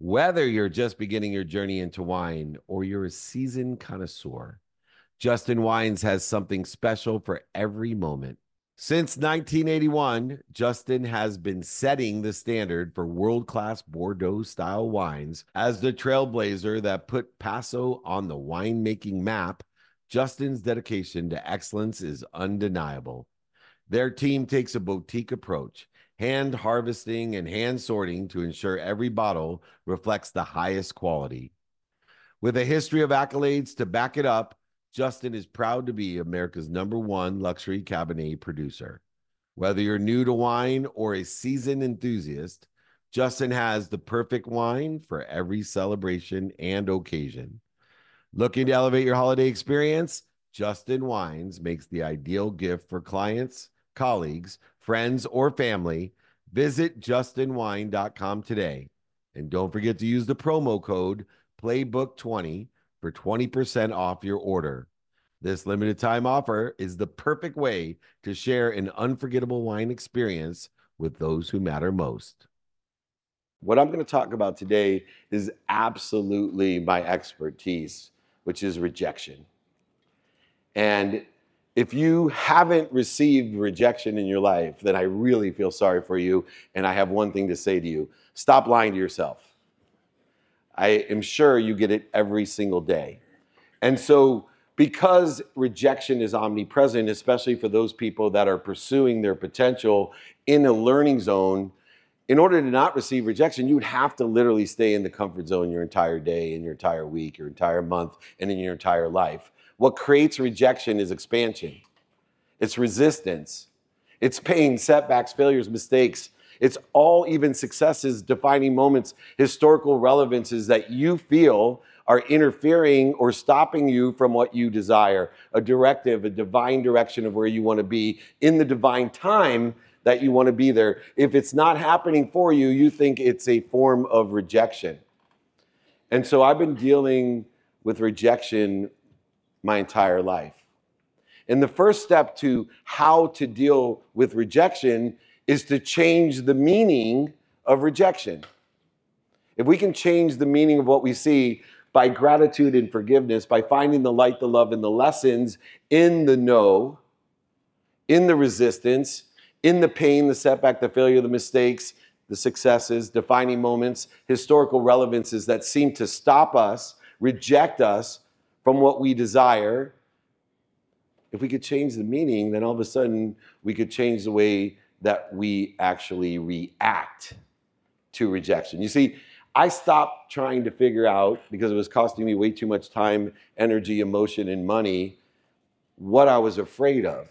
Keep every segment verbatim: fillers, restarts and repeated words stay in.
Whether you're just beginning your journey into wine or you're a seasoned connoisseur, Justin Wines has something special for every moment. Since nineteen eighty-one, Justin has been setting the standard for world-class Bordeaux-style wines. As the trailblazer that put Paso on the winemaking map, Justin's dedication to excellence is undeniable. Their team takes a boutique approach, hand harvesting and hand sorting to ensure every bottle reflects the highest quality. With a history of accolades to back it up, Justin is proud to be America's number one luxury Cabernet producer. Whether you're new to wine or a seasoned enthusiast, Justin has the perfect wine for every celebration and occasion. Looking to elevate your holiday experience? Justin Wines makes the ideal gift for clients, colleagues, friends, or family. Visit justin wine dot com today. And don't forget to use the promo code playbook twenty for twenty percent off your order. This limited time offer is the perfect way to share an unforgettable wine experience with those who matter most. What I'm going to talk about today is absolutely my expertise, which is rejection. And if you haven't received rejection in your life, then I really feel sorry for you. And I have one thing to say to you: stop lying to yourself. I am sure you get it every single day. And so, because rejection is omnipresent, especially for those people that are pursuing their potential in a learning zone, in order to not receive rejection, you would have to literally stay in the comfort zone your entire day, in your entire week, your entire month, and in your entire life. What creates rejection is expansion. It's resistance. It's pain, setbacks, failures, mistakes. It's all, even successes, defining moments, historical relevances that you feel are interfering or stopping you from what you desire, a directive, a divine direction of where you want to be in the divine time that you want to be there. If it's not happening for you, you think it's a form of rejection. And so I've been dealing with rejection my entire life. And the first step to how to deal with rejection is to change the meaning of rejection. If we can change the meaning of what we see by gratitude and forgiveness, by finding the light, the love, and the lessons in the no, in the resistance, in the pain, the setback, the failure, the mistakes, the successes, defining moments, historical relevances that seem to stop us, reject us from what we desire, if we could change the meaning, then all of a sudden we could change the way that we actually react to rejection. You see, I stopped trying to figure out, because it was costing me way too much time, energy, emotion, and money, what I was afraid of.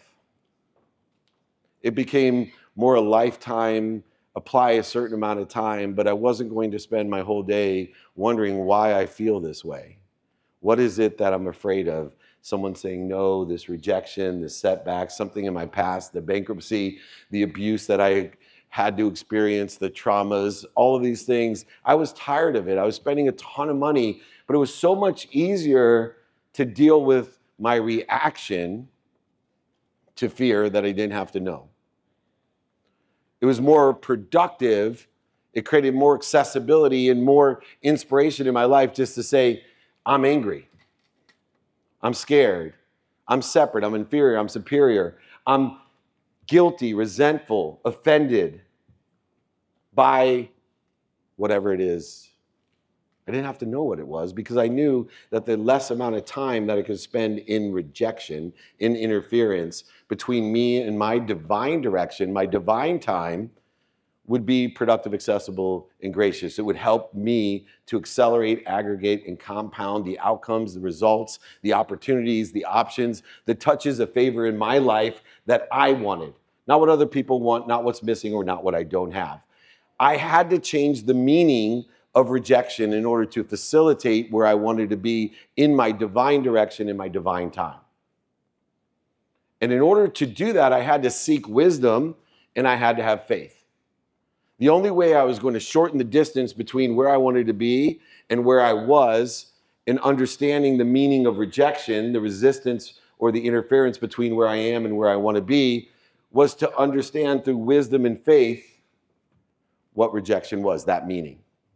It became more a lifetime, apply a certain amount of time, but I wasn't going to spend my whole day wondering why I feel this way. What is it that I'm afraid of? Someone saying no, this rejection, this setback, something in my past, the bankruptcy, the abuse that I had to experience, the traumas, all of these things. I was tired of it. I was spending a ton of money, but it was so much easier to deal with my reaction to fear that I didn't have to know. It was more productive. It created more accessibility and more inspiration in my life just to say, I'm angry. I'm scared. I'm separate. I'm inferior. I'm superior. I'm guilty, resentful, offended by whatever it is. I didn't have to know what it was, because I knew that the less amount of time that I could spend in rejection, in interference between me and my divine direction, my divine time, would be productive, accessible, and gracious. It would help me to accelerate, aggregate, and compound the outcomes, the results, the opportunities, the options, the touches of favor in my life that I wanted. Not what other people want, not what's missing, or not what I don't have. I had to change the meaning of rejection in order to facilitate where I wanted to be in my divine direction, in my divine time. And in order to do that, I had to seek wisdom and I had to have faith. The only way I was going to shorten the distance between where I wanted to be and where I was in understanding the meaning of rejection, the resistance or the interference between where I am and where I want to be, was to understand through wisdom and faith what rejection was, that meaning.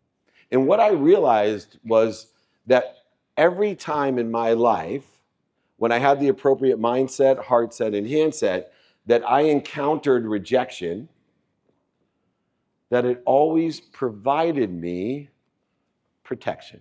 And what I realized was that every time in my life, when I had the appropriate mindset, heart set, and handset, that I encountered rejection, that it always provided me protection.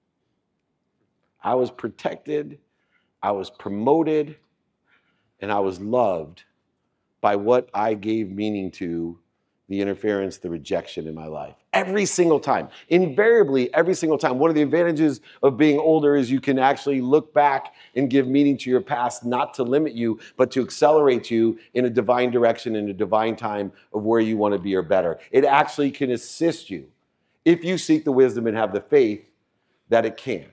I was protected, I was promoted, and I was loved by what I gave meaning to the interference, the rejection in my life. Every single time, invariably, every single time. One of the advantages of being older is you can actually look back and give meaning to your past, not to limit you, but to accelerate you in a divine direction, in a divine time of where you want to be or better. It actually can assist you if you seek the wisdom and have the faith that it can.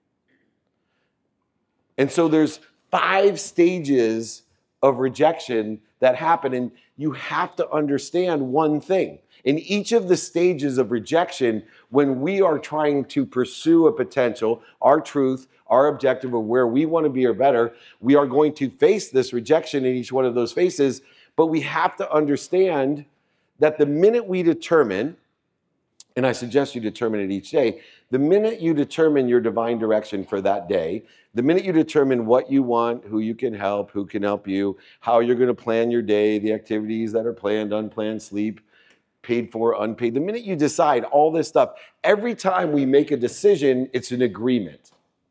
And so there's five stages of rejection that happen, and you have to understand one thing. In each of the stages of rejection, when we are trying to pursue a potential, our truth, our objective of where we want to be or better, we are going to face this rejection in each one of those phases, but we have to understand that the minute we determine, and I suggest you determine it each day, the minute you determine your divine direction for that day, the minute you determine what you want, who you can help, who can help you, how you're going to plan your day, the activities that are planned, unplanned, sleep, paid for, unpaid, the minute you decide all this stuff, every time we make a decision, it's an agreement.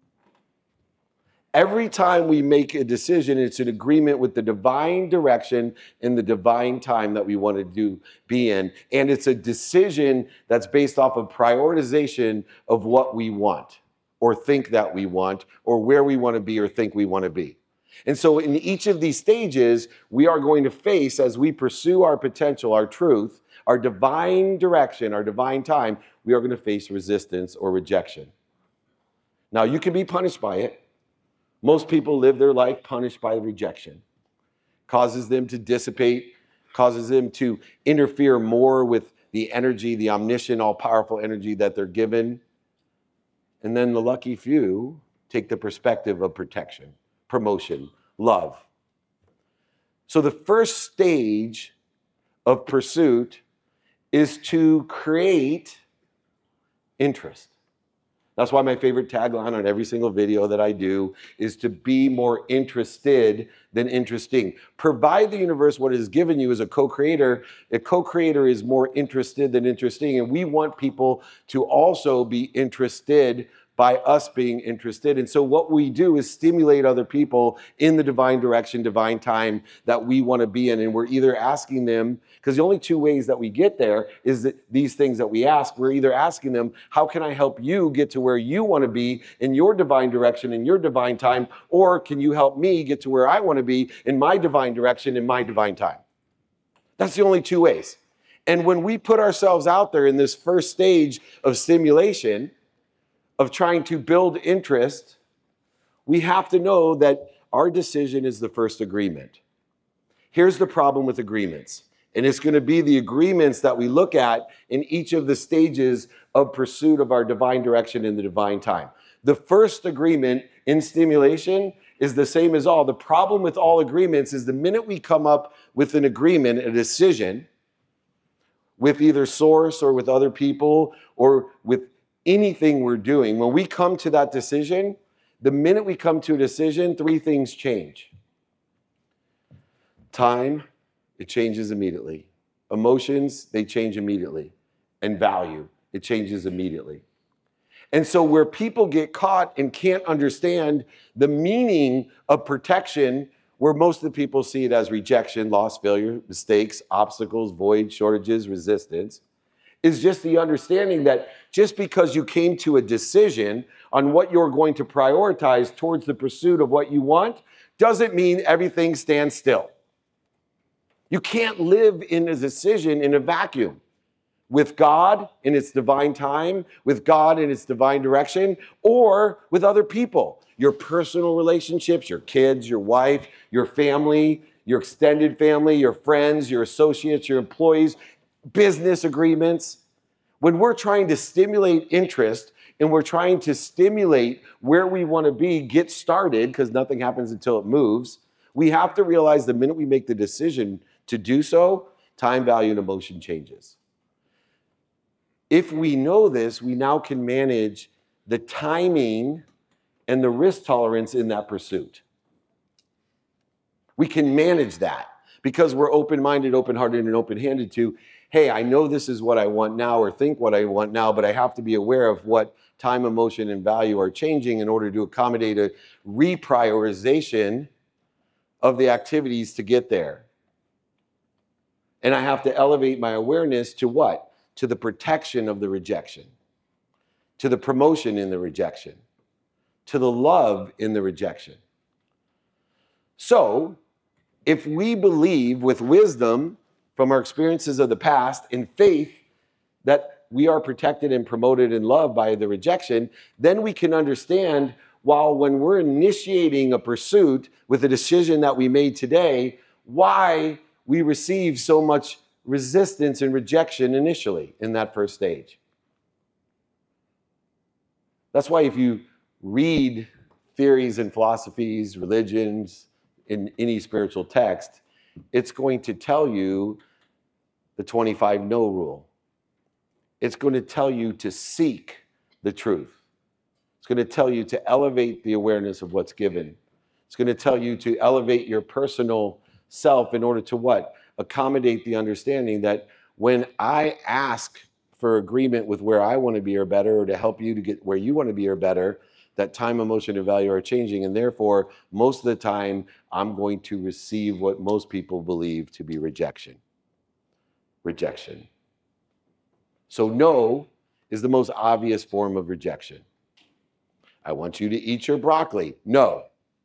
Every time we make a decision, it's an agreement with the divine direction and the divine time that we want to do be in. And it's a decision that's based off of prioritization of what we want or think that we want or where we want to be or think we want to be. And so in each of these stages, we are going to face, as we pursue our potential, our truth, our divine direction, our divine time, we are going to face resistance or rejection. Now, you can be punished by it. Most people live their life punished by rejection. Causes them to dissipate, causes them to interfere more with the energy, the omniscient, all-powerful energy that they're given. And then the lucky few take the perspective of protection, promotion, love. So the first stage of pursuit is to create interest. That's why my favorite tagline on every single video that I do is to be more interested than interesting. Provide the universe what it has given you as a co-creator. A co-creator is more interested than interesting, and we want people to also be interested by us being interested. And so what we do is stimulate other people in the divine direction, divine time that we want to be in. And we're either asking them, because the only two ways that we get there is that these things that we ask, we're either asking them, how can I help you get to where you want to be in your divine direction, in your divine time? Or can you help me get to where I want to be in my divine direction, in my divine time? That's the only two ways. And when we put ourselves out there in this first stage of stimulation, of trying to build interest, we have to know that our decision is the first agreement. Here's the problem with agreements, and it's going to be the agreements that we look at in each of the stages of pursuit of our divine direction in the divine time. The first agreement in stimulation is the same as all. The problem with all agreements is the minute we come up with an agreement, a decision, with either source or with other people or with anything we're doing, when we come to that decision, the minute we come to a decision, three things change. Time, it changes immediately. Emotions, they change immediately. And value, it changes immediately. And so where people get caught and can't understand the meaning of protection, where most of the people see it as rejection, loss, failure, mistakes, obstacles, void, shortages, resistance, is just the understanding that just because you came to a decision on what you're going to prioritize towards the pursuit of what you want, doesn't mean everything stands still. You can't live in a decision in a vacuum. With God in its divine time, with God in its divine direction, or with other people. Your personal relationships, your kids, your wife, your family, your extended family, your friends, your associates, your employees, business agreements. When we're trying to stimulate interest and we're trying to stimulate where we want to be, get started, because nothing happens until it moves, we have to realize the minute we make the decision to do so, time, value, and emotion changes. If we know this, we now can manage the timing and the risk tolerance in that pursuit. We can manage that because we're open-minded, open-hearted, and open-handed to, hey, I know this is what I want now or think what I want now, but I have to be aware of what time, emotion, and value are changing in order to accommodate a reprioritization of the activities to get there. And I have to elevate my awareness to what? To the protection of the rejection, to the promotion in the rejection, to the love in the rejection. So, if we believe with wisdom from our experiences of the past and faith that we are protected and promoted and loved by the rejection, then we can understand, while when we're initiating a pursuit with a decision that we made today, why we receive so much resistance and rejection initially in that first stage. That's why if you read theories and philosophies, religions, in any spiritual text, it's going to tell you the twenty-five no rule. It's going to tell you to seek the truth. It's going to tell you to elevate the awareness of what's given. It's going to tell you to elevate your personal self in order to what? Accommodate the understanding that when I ask for agreement with where I want to be or better, or to help you to get where you want to be or better, that time, emotion, and value are changing. And therefore, most of the time, I'm going to receive what most people believe to be rejection. Rejection. So no is the most obvious form of rejection. I want you to eat your broccoli. No.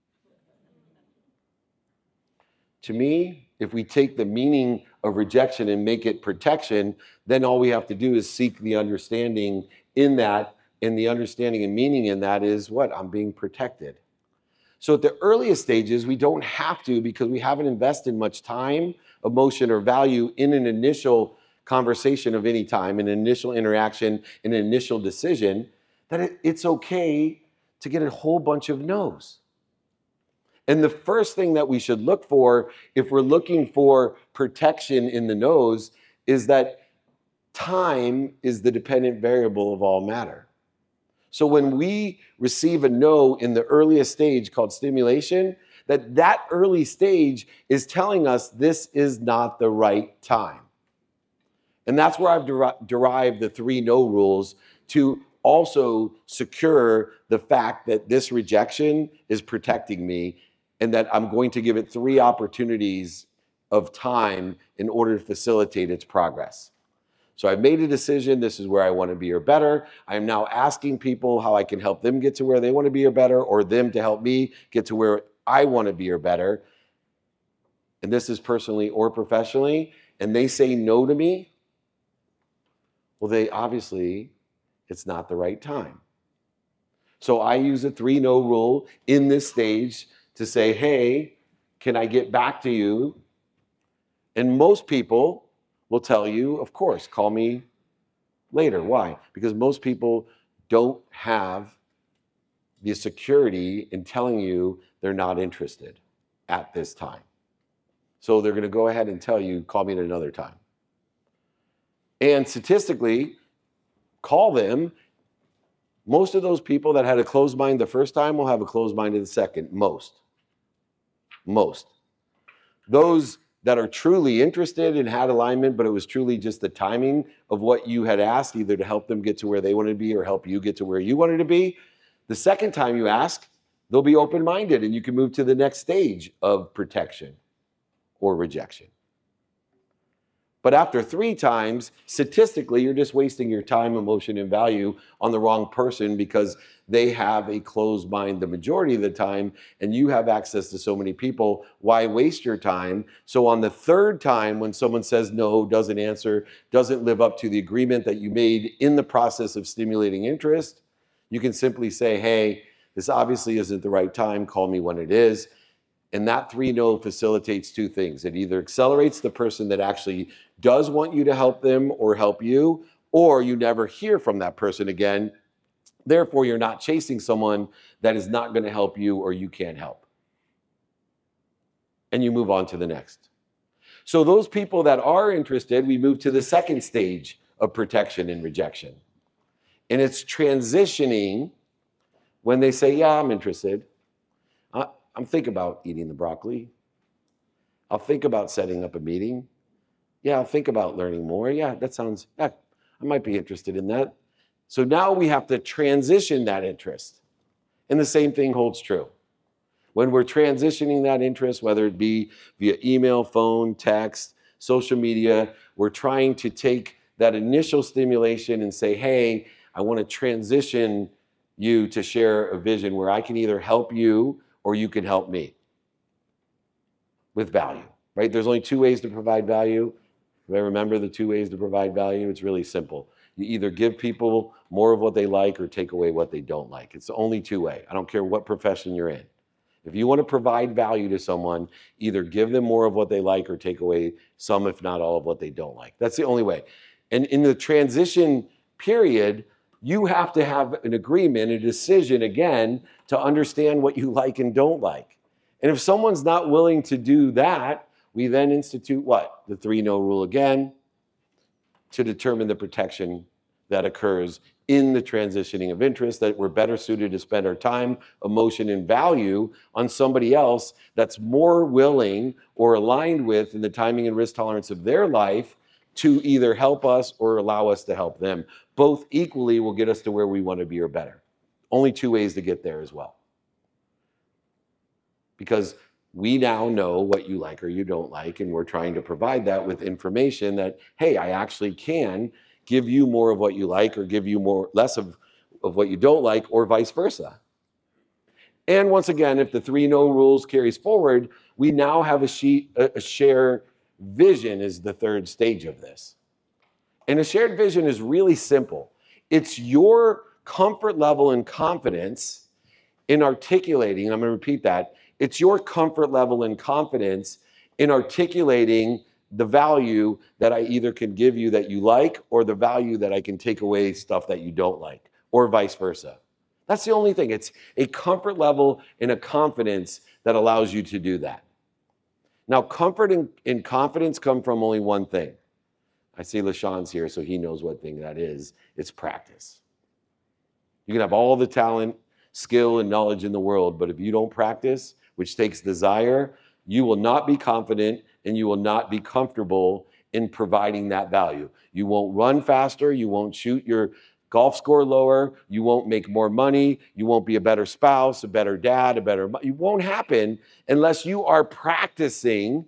To me, if we take the meaning of rejection and make it protection, then all we have to do is seek the understanding in that. And the understanding and meaning in that is what? I'm being protected. So at the earliest stages, we don't have to, because we haven't invested much time, emotion, or value in an initial conversation of any time, an initial interaction, an initial decision, that it, it's okay to get a whole bunch of no's. And the first thing that we should look for, if we're looking for protection in the no's, is that time is the dependent variable of all matter. So when we receive a no in the earliest stage called stimulation, that that early stage is telling us this is not the right time. And that's where I've der- derived the three no rules to also secure the fact that this rejection is protecting me and that I'm going to give it three opportunities of time in order to facilitate its progress. So I've made a decision, this is where I want to be or better. I'm now asking people how I can help them get to where they want to be or better, or them to help me get to where I want to be or better. And this is personally or professionally. And they say no to me. Well, they obviously, it's not the right time. So I use a three no rule in this stage to say, hey, can I get back to you? And most people will tell you, of course, call me later. Why? Because most people don't have the security in telling you they're not interested at this time. So they're going to go ahead and tell you, call me at another time. And statistically, call them. Most of those people that had a closed mind the first time will have a closed mind in the second. Most. Most. Those that are truly interested and had alignment, but it was truly just the timing of what you had asked, either to help them get to where they wanted to be or help you get to where you wanted to be. The second time you ask, they'll be open-minded and you can move to the next stage of protection or rejection. But after three times, statistically, you're just wasting your time, emotion, and value on the wrong person because they have a closed mind the majority of the time, and you have access to so many people. Why waste your time? So on the third time, when someone says no, doesn't answer, doesn't live up to the agreement that you made in the process of stimulating interest, you can simply say, hey, this obviously isn't the right time. Call me when it is. And that three no facilitates two things. It either accelerates the person that actually does want you to help them or help you, or you never hear from that person again. Therefore, you're not chasing someone that is not going to help you or you can't help. And you move on to the next. So those people that are interested, we move to the second stage of protection and rejection. And it's transitioning when they say, yeah, I'm interested. I, I'm thinking about eating the broccoli. I'll think about setting up a meeting. Yeah, I'll think about learning more. Yeah, that sounds, yeah, I might be interested in that. So now we have to transition that interest. And the same thing holds true. When we're transitioning that interest, whether it be via email, phone, text, social media, we're trying to take that initial stimulation and say, hey, I want to transition you to share a vision where I can either help you or you can help me with value, right? There's only two ways to provide value. If I remember the two ways to provide value, it's really simple. You either give people more of what they like or take away what they don't like. It's the only two way. I don't care what profession you're in. If you want to provide value to someone, either give them more of what they like or take away some, if not all, of what they don't like. That's the only way. And in the transition period, you have to have an agreement, a decision, again, to understand what you like and don't like. And if someone's not willing to do that, we then institute what? The three no rule again, to determine the protection that occurs in the transitioning of interest, that we're better suited to spend our time, emotion, and value on somebody else that's more willing or aligned with in the timing and risk tolerance of their life to either help us or allow us to help them. Both equally will get us to where we want to be or better. Only two ways to get there as well. Because we now know what you like or you don't like, and we're trying to provide that with information that, hey, I actually can give you more of what you like or give you more less of, of what you don't like, or vice versa. And once again, if the three no rules carries forward, we now have a, sheet, a, a share vision is the third stage of this. And a shared vision is really simple. It's your comfort level and confidence in articulating, and I'm going to repeat that, it's your comfort level and confidence in articulating the value that I either can give you that you like, or the value that I can take away stuff that you don't like, or vice versa. That's the only thing. It's a comfort level and a confidence that allows you to do that. Now, comfort and, and confidence come from only one thing. I see LaShawn's here, so he knows what thing that is. It's practice. You can have all the talent, skill, and knowledge in the world, but if you don't practice, which takes desire, you will not be confident and you will not be comfortable in providing that value. You won't run faster. You won't shoot your golf score lower. You won't make more money. You won't be a better spouse, a better dad, a better... It won't happen unless you are practicing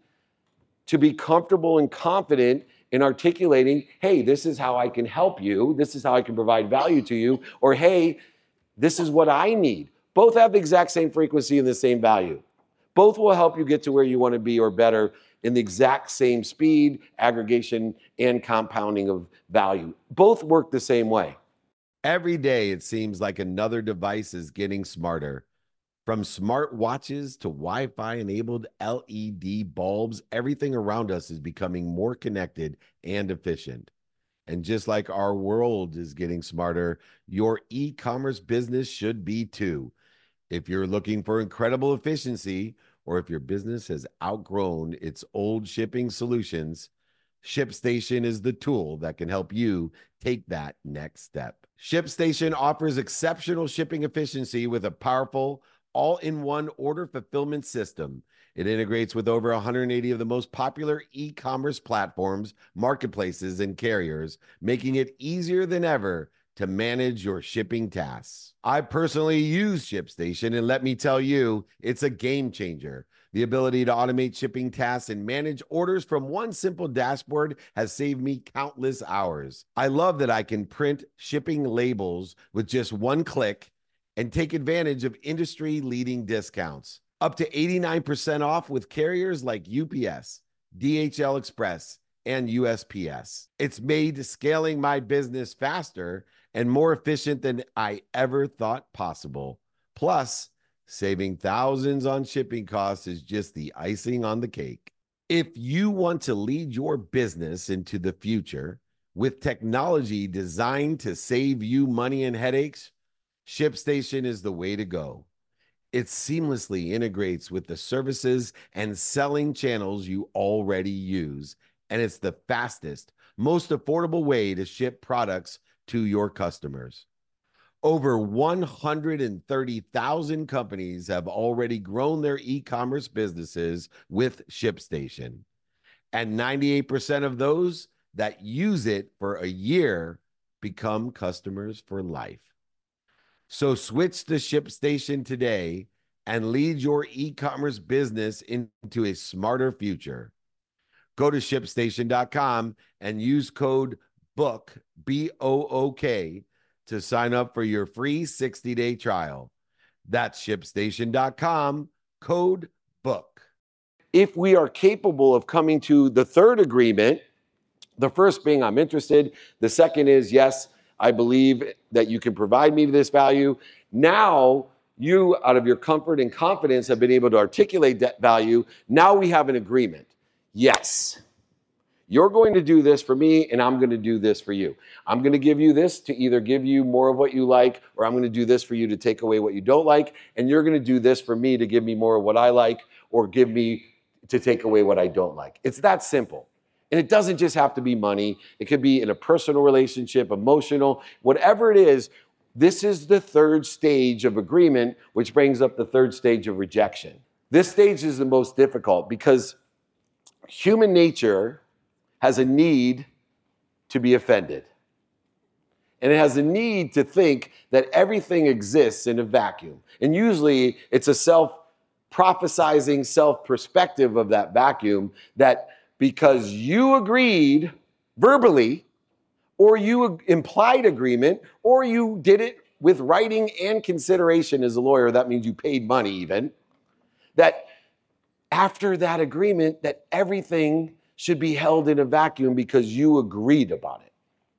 to be comfortable and confident in articulating, hey, this is how I can help you. This is how I can provide value to you. Or, hey, this is what I need. Both have the exact same frequency and the same value. Both will help you get to where you want to be or better in the exact same speed, aggregation, and compounding of value. Both work the same way. Every day, it seems like another device is getting smarter. From smart watches to Wi-Fi enabled L E D bulbs, everything around us is becoming more connected and efficient. And just like our world is getting smarter, your e-commerce business should be too. If you're looking for incredible efficiency, or if your business has outgrown its old shipping solutions, ShipStation is the tool that can help you take that next step. ShipStation offers exceptional shipping efficiency with a powerful all-in-one order fulfillment system. It integrates with over one hundred eighty of the most popular e-commerce platforms, marketplaces, and carriers, making it easier than ever to manage your shipping tasks. I personally use ShipStation, and let me tell you, it's a game changer. The ability to automate shipping tasks and manage orders from one simple dashboard has saved me countless hours. I love that I can print shipping labels with just one click and take advantage of industry-leading discounts. Up to eighty-nine percent off with carriers like U P S, D H L Express, and U S P S. It's made scaling my business faster and more efficient than I ever thought possible. Plus, saving thousands on shipping costs is just the icing on the cake. If you want to lead your business into the future with technology designed to save you money and headaches, ShipStation is the way to go. It seamlessly integrates with the services and selling channels you already use, and it's the fastest, most affordable way to ship products to your customers. Over one hundred thirty thousand companies have already grown their e-commerce businesses with ShipStation. And ninety-eight percent of those that use it for a year become customers for life. So switch to ShipStation today and lead your e-commerce business into a smarter future. Go to ship station dot com and use code BOOK, B O O K, to sign up for your free sixty-day trial. That's ship station dot com, code BOOK. If we are capable of coming to the third agreement, the first being I'm interested, the second is yes, I believe that you can provide me this value. Now, you, out of your comfort and confidence, have been able to articulate that value. Now we have an agreement. Yes, you're going to do this for me, and I'm going to do this for you. I'm going to give you this to either give you more of what you like, or I'm going to do this for you to take away what you don't like, and you're going to do this for me to give me more of what I like, or give me to take away what I don't like. It's that simple. And it doesn't just have to be money. It could be in a personal relationship, emotional, whatever it is. This is the third stage of agreement, which brings up the third stage of rejection. This stage is the most difficult because human nature has a need to be offended. And it has a need to think that everything exists in a vacuum. And usually it's a self-prophesizing, self-perspective of that vacuum that because you agreed verbally, or you implied agreement, or you did it with writing and consideration as a lawyer, that means you paid money even, that after that agreement, that everything should be held in a vacuum because you agreed about it.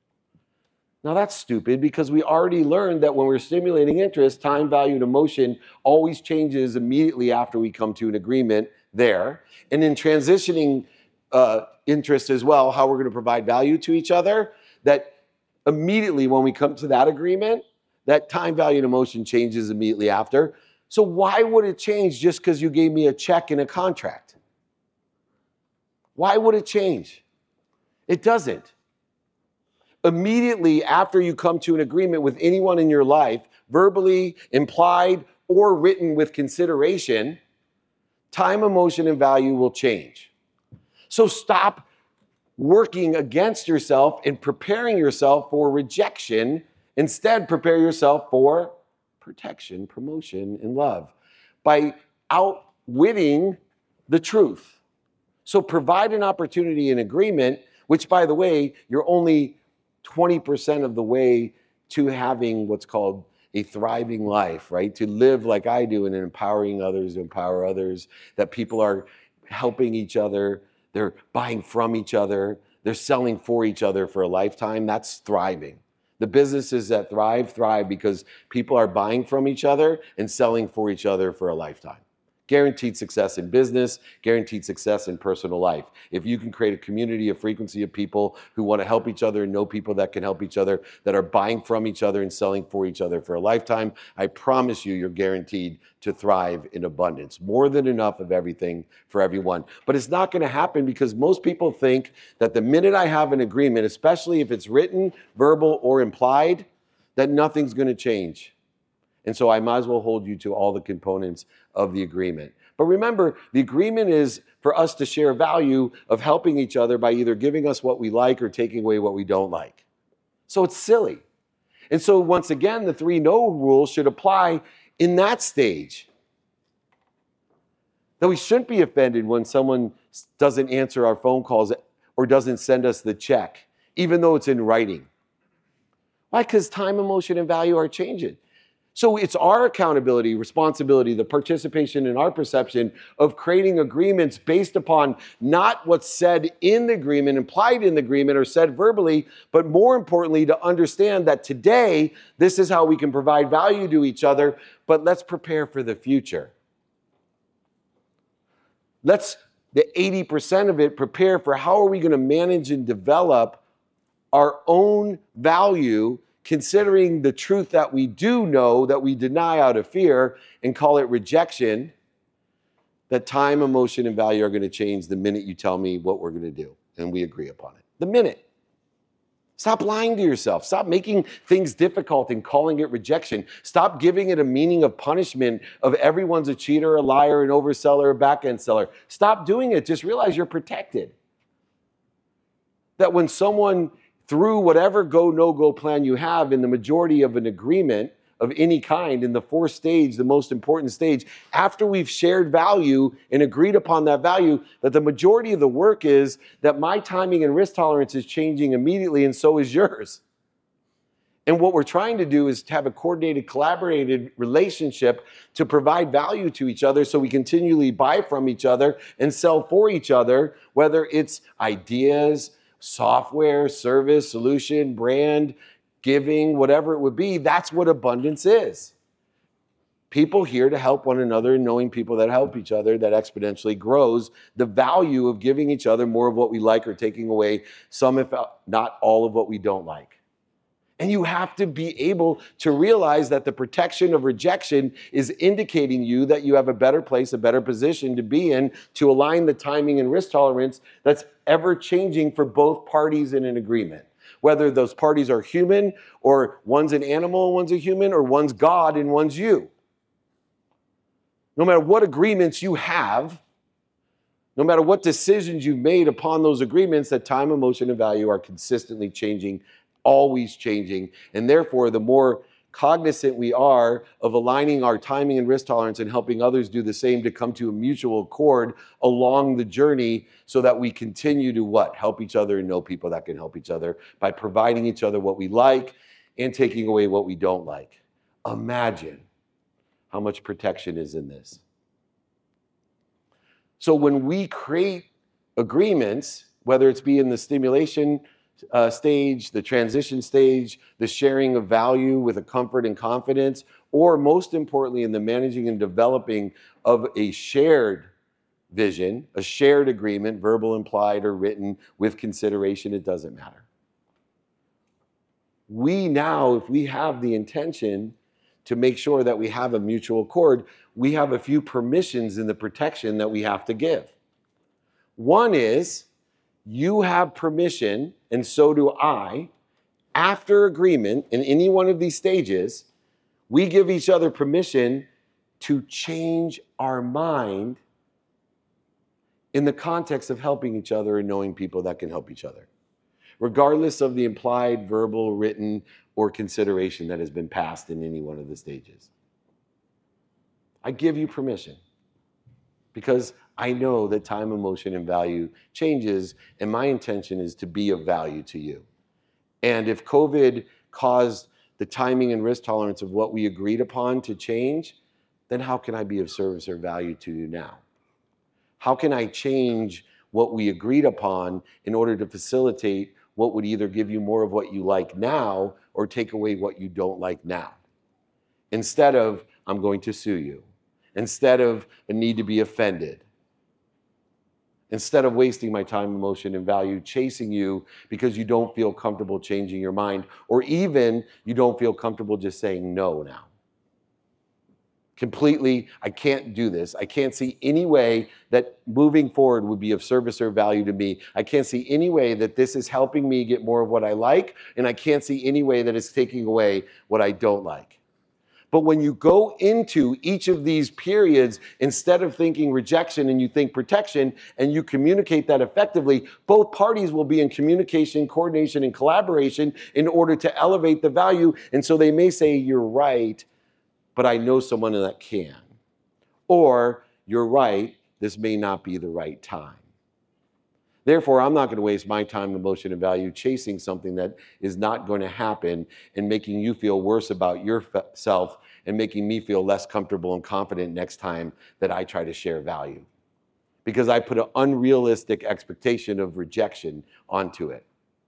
Now that's stupid because we already learned that when we're stimulating interest, time, value, and emotion always changes immediately after we come to an agreement there. And in transitioning uh, interest as well, how we're going to provide value to each other, that immediately when we come to that agreement, that time, value, and emotion changes immediately after. So why would it change just because you gave me a check and a contract? Why would it change? It doesn't. Immediately after you come to an agreement with anyone in your life, verbally, implied, or written with consideration, time, emotion, and value will change. So stop working against yourself and preparing yourself for rejection. Instead, prepare yourself for protection, promotion, and love by outwitting the truth. So provide an opportunity in agreement, which, by the way, you're only twenty percent of the way to having what's called a thriving life, right? To live like I do and empowering others, to empower others, that people are helping each other, they're buying from each other, they're selling for each other for a lifetime. That's thriving. The businesses that thrive, thrive because people are buying from each other and selling for each other for a lifetime. Guaranteed success in business, guaranteed success in personal life. If you can create a community, a frequency of people who want to help each other and know people that can help each other, that are buying from each other and selling for each other for a lifetime, I promise you, you're guaranteed to thrive in abundance. More than enough of everything for everyone. But it's not going to happen because most people think that the minute I have an agreement, especially if it's written, verbal, or implied, that nothing's going to change. And so I might as well hold you to all the components of the agreement. But remember, the agreement is for us to share value of helping each other by either giving us what we like or taking away what we don't like. So it's silly. And so once again, the three no rules should apply in that stage. That we shouldn't be offended when someone doesn't answer our phone calls or doesn't send us the check, even though it's in writing. Why? Because time, emotion, and value are changing. So it's our accountability, responsibility, the participation in our perception of creating agreements based upon not what's said in the agreement, implied in the agreement, or said verbally, but more importantly, to understand that today, this is how we can provide value to each other, but let's prepare for the future. Let's, the eighty percent of it, prepare for how are we going to manage and develop our own value, considering the truth that we do know, that we deny out of fear and call it rejection, that time, emotion, and value are going to change the minute you tell me what we're going to do and we agree upon it. The minute. Stop lying to yourself. Stop making things difficult and calling it rejection. Stop giving it a meaning of punishment of everyone's a cheater, a liar, an overseller, a back-end seller. Stop doing it. Just realize you're protected. That when someone, through whatever go, no-go plan you have in the majority of an agreement of any kind, in the fourth stage, the most important stage, after we've shared value and agreed upon that value, that the majority of the work is that my timing and risk tolerance is changing immediately, and so is yours. And what we're trying to do is to have a coordinated, collaborated relationship to provide value to each other so we continually buy from each other and sell for each other, whether it's ideas, software, service, solution, brand, giving, whatever it would be. That's what abundance is. People here to help one another, and knowing people that help each other, that exponentially grows the value of giving each other more of what we like or taking away some, if not all, of what we don't like. And you have to be able to realize that the protection of rejection is indicating you that you have a better place, a better position to be in to align the timing and risk tolerance that's ever changing for both parties in an agreement. Whether those parties are human, or one's an animal, one's a human, or one's God and one's you. No matter what agreements you have, no matter what decisions you've made upon those agreements, that time, emotion, and value are consistently changing, always changing. And therefore, the more cognizant we are of aligning our timing and risk tolerance and helping others do the same to come to a mutual accord along the journey, so that we continue to what? Help each other and know people that can help each other by providing each other what we like and taking away what we don't like. Imagine how much protection is in this. So when we create agreements, whether it's be in the stimulation Uh, stage, the transition stage, the sharing of value with a comfort and confidence, or most importantly in the managing and developing of a shared vision, a shared agreement, verbal, implied, or written, with consideration, it doesn't matter. We now, if we have the intention to make sure that we have a mutual accord, we have a few permissions in the protection that we have to give. One is, you have permission, and so do I, after agreement in any one of these stages, we give each other permission to change our mind in the context of helping each other and knowing people that can help each other, regardless of the implied, verbal, written, or consideration that has been passed in any one of the stages. I give you permission because I know that time, emotion, and value changes, and my intention is to be of value to you. And if COVID caused the timing and risk tolerance of what we agreed upon to change, then how can I be of service or value to you now? How can I change what we agreed upon in order to facilitate what would either give you more of what you like now or take away what you don't like now? Instead of, I'm going to sue you. Instead of a need to be offended. Instead of wasting my time, emotion, and value chasing you because you don't feel comfortable changing your mind, or even you don't feel comfortable just saying no now. Completely, I can't do this. I can't see any way that moving forward would be of service or value to me. I can't see any way that this is helping me get more of what I like, and I can't see any way that it's taking away what I don't like. But when you go into each of these periods, instead of thinking rejection and you think protection, and you communicate that effectively, both parties will be in communication, coordination, and collaboration in order to elevate the value. And so they may say, you're right, but I know someone that can. Or, you're right, this may not be the right time. Therefore, I'm not going to waste my time, emotion, and value chasing something that is not going to happen and making you feel worse about yourself and making me feel less comfortable and confident next time that I try to share value. Because I put an unrealistic expectation of rejection onto it.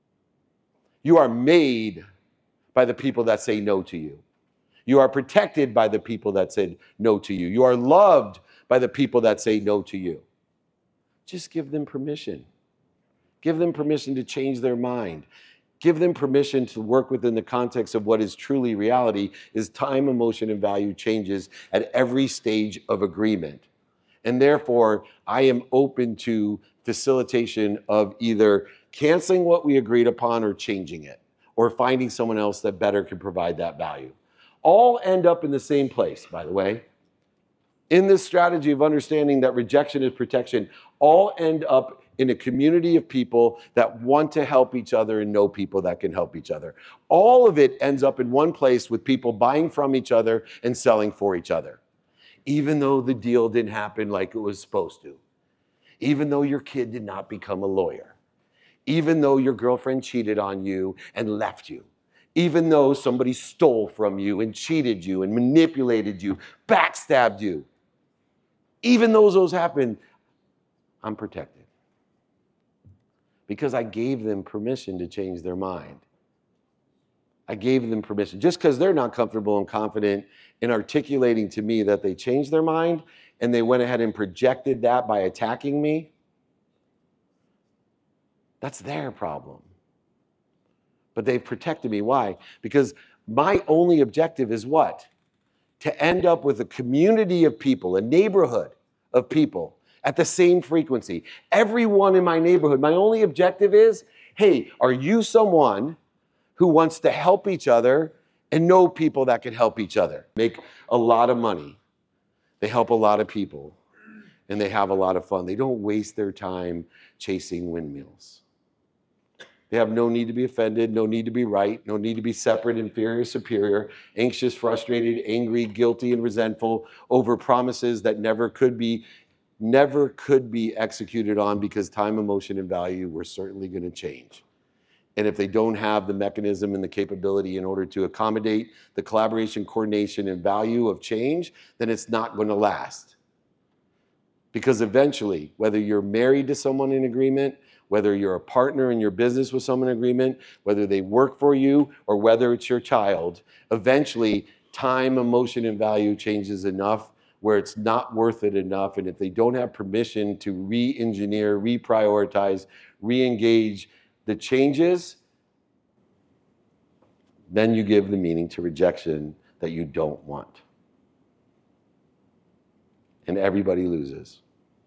You are made by the people that say no to you. You are protected by the people that said no to you. You are loved by the people that say no to you. Just give them permission. Give them permission to change their mind. Give them permission to work within the context of what is truly reality, is time, emotion, and value changes at every stage of agreement. And therefore, I am open to facilitation of either canceling what we agreed upon or changing it, or finding someone else that better can provide that value. All end up in the same place, by the way. In this strategy of understanding that rejection is protection, all end up in a community of people that want to help each other and know people that can help each other. All of it ends up in one place with people buying from each other and selling for each other. Even though the deal didn't happen like it was supposed to. Even though your kid did not become a lawyer. Even though your girlfriend cheated on you and left you. Even though somebody stole from you and cheated you and manipulated you, backstabbed you. Even though those happened, I'm protected. Because I gave them permission to change their mind. I gave them permission. Just because they're not comfortable and confident in articulating to me that they changed their mind and they went ahead and projected that by attacking me, that's their problem. But they've protected me. Why? Because my only objective is what? To end up with a community of people, a neighborhood of people at the same frequency. Everyone in my neighborhood, my only objective is, hey, are you someone who wants to help each other and know people that can help each other? Make a lot of money. They help a lot of people. And they have a lot of fun. They don't waste their time chasing windmills. They have no need to be offended, no need to be right, no need to be separate, inferior, superior, anxious, frustrated, angry, guilty, and resentful over promises that never could be, never could be executed on because time, emotion, and value were certainly going to change. And if they don't have the mechanism and the capability in order to accommodate the collaboration, coordination, and value of change, then it's not going to last. Because eventually, whether you're married to someone in agreement, whether you're a partner in your business with someone in agreement, whether they work for you, or whether it's your child, eventually time, emotion, and value changes enough where it's not worth it enough. And if they don't have permission to re-engineer, reprioritize, re-engage the changes, then you give the meaning to rejection that you don't want. And everybody loses.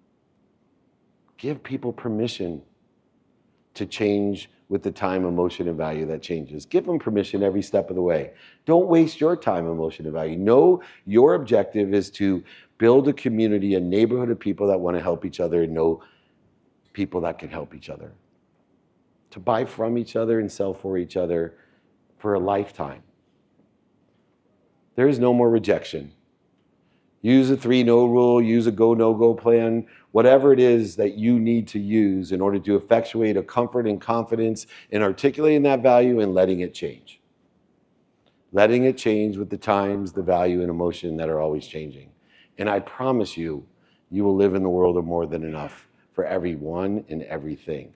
Give people permission to change with the time, emotion, and value that changes. Give them permission every step of the way. Don't waste your time, emotion, and value. Know your objective is to build a community, a neighborhood of people that want to help each other and know people that can help each other. To buy from each other and sell for each other for a lifetime. There is no more rejection. Use a three-no rule, use a go-no-go plan, whatever it is that you need to use in order to effectuate a comfort and confidence in articulating that value and letting it change. Letting it change with the times, the value, and emotion that are always changing. And I promise you, you will live in the world of more than enough for everyone and everything.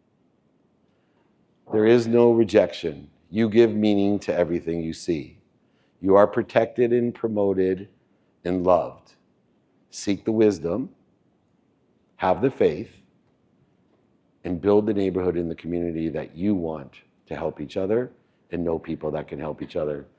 There is no rejection. You give meaning to everything you see. You are protected and promoted and loved. Seek the wisdom, have the faith, and build the neighborhood in the community that you want to help each other and know people that can help each other.